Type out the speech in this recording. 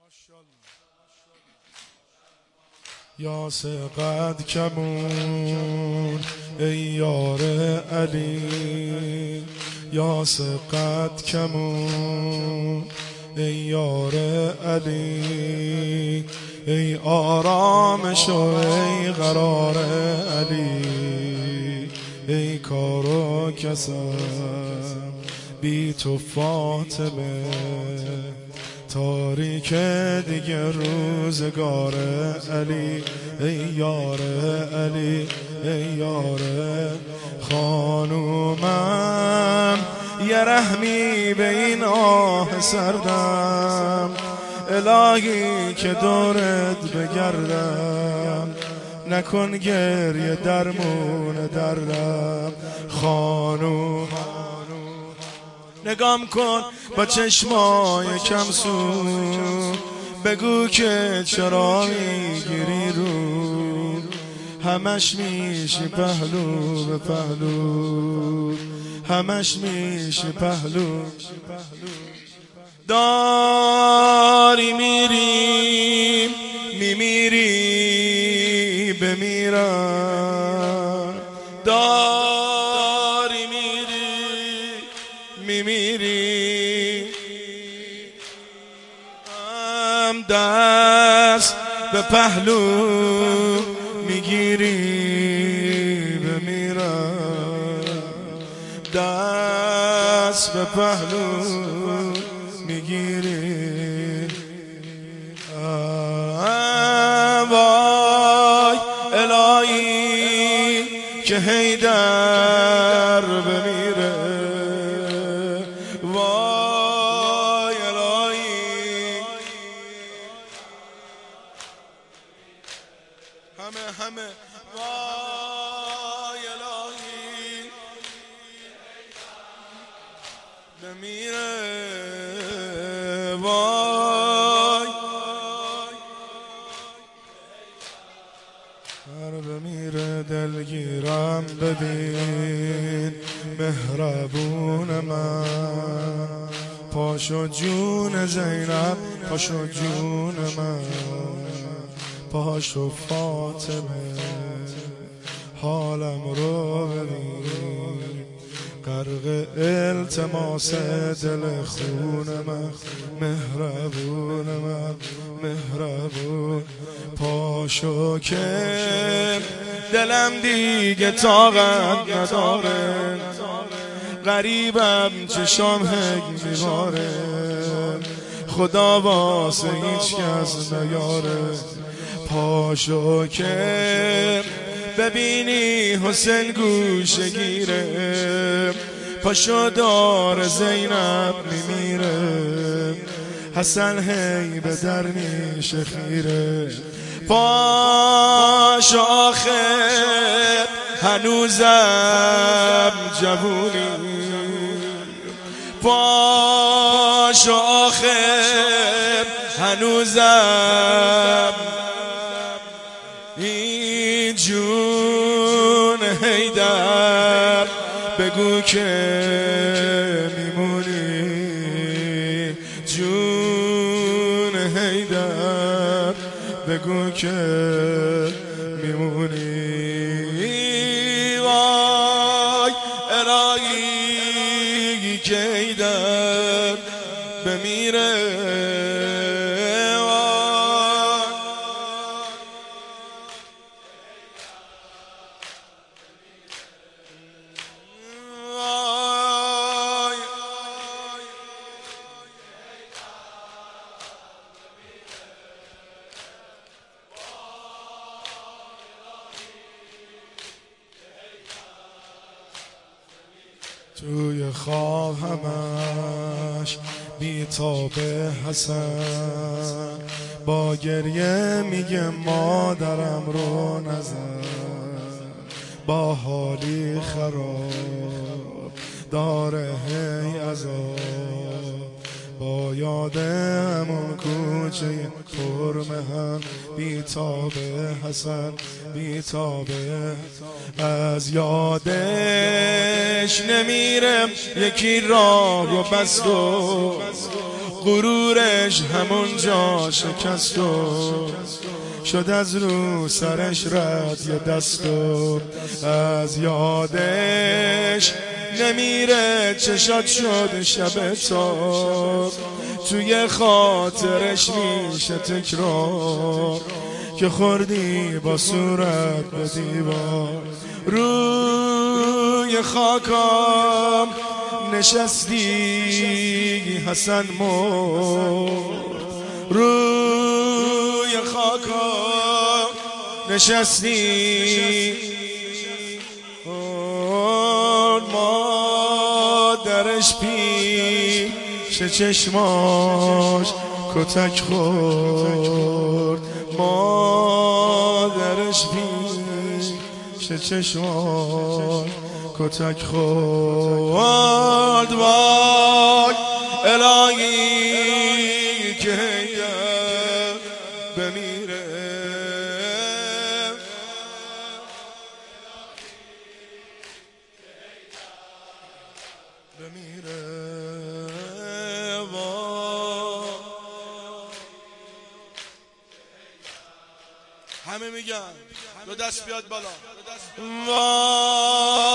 یا سقد کمون ای یار علی، یا سقد کمون ای یار علی، ای آرامش و ای قرار علی، ای کار و کسم بی تو فاطمه، تاریک دیگه روزگار علی، ای یار علی، ای یار خانومم، یه رحمی به این آه سردم، الهی که دورت بگردم، نکن گریه درمون دردم. خانومم نگام کن با چشمای کمسو، بگو که چرا میگیری رو، همش میشی پهلو به پهلو، همش میشی پهلو. داری میری میمیری بمیرم، داری میری میمیری، هم دست به پهلو میگیری بمیرم، دست به پهلو میگیری. وای الهی که حیدر بمیره، وای الهی همه وای الهی بمیره، وای هر بمیره دلگیرم ببین مهربون من، پاشو جون زینب، پاشو جون من، پاشو فاطمه، حالم رو ببین غرق التماس دل خون من، مهربون من مهربون، پاشو که دلم دیگه طاقت نداره، غریبم چشام هگ میباره، خدا واسه هیچ کس نیاره، پاشو که ببینی حسین گوشه گیره، پاشو دار زینب میمیره، حسن هی به در میشه خیره، پاشو آخر هنوزم جوونی، پاشو آخر هنوزم این جون حیدر، بگو که میمونی جون حیدر، بگو که میمونی، وای الهی که حیدر بمیره، توی خواب همش بی‌تاب حسن، با گریه میگه مادرم رو نزن، با حالی خراب داره هی عذاب، با یاد همون کوچه پرمهن، بی‌تاب حسن بی‌تابه، از یادش نمیرم یکی راه رو بست و غرورش همونجا شکست و شد از رو سرش رد یه دست و از یادش نمیره چشات شد شب تا توی خاطرش میشه تکرار که خوردی با صورت به دیوار روی خاکام نشستی حسن روی خاکام نشستی مادرش پیش چشماش کتک خورد مادرش پیش چشماش کتک خورد وای الهی که بمیره همه میگن دو دست بیاد بالا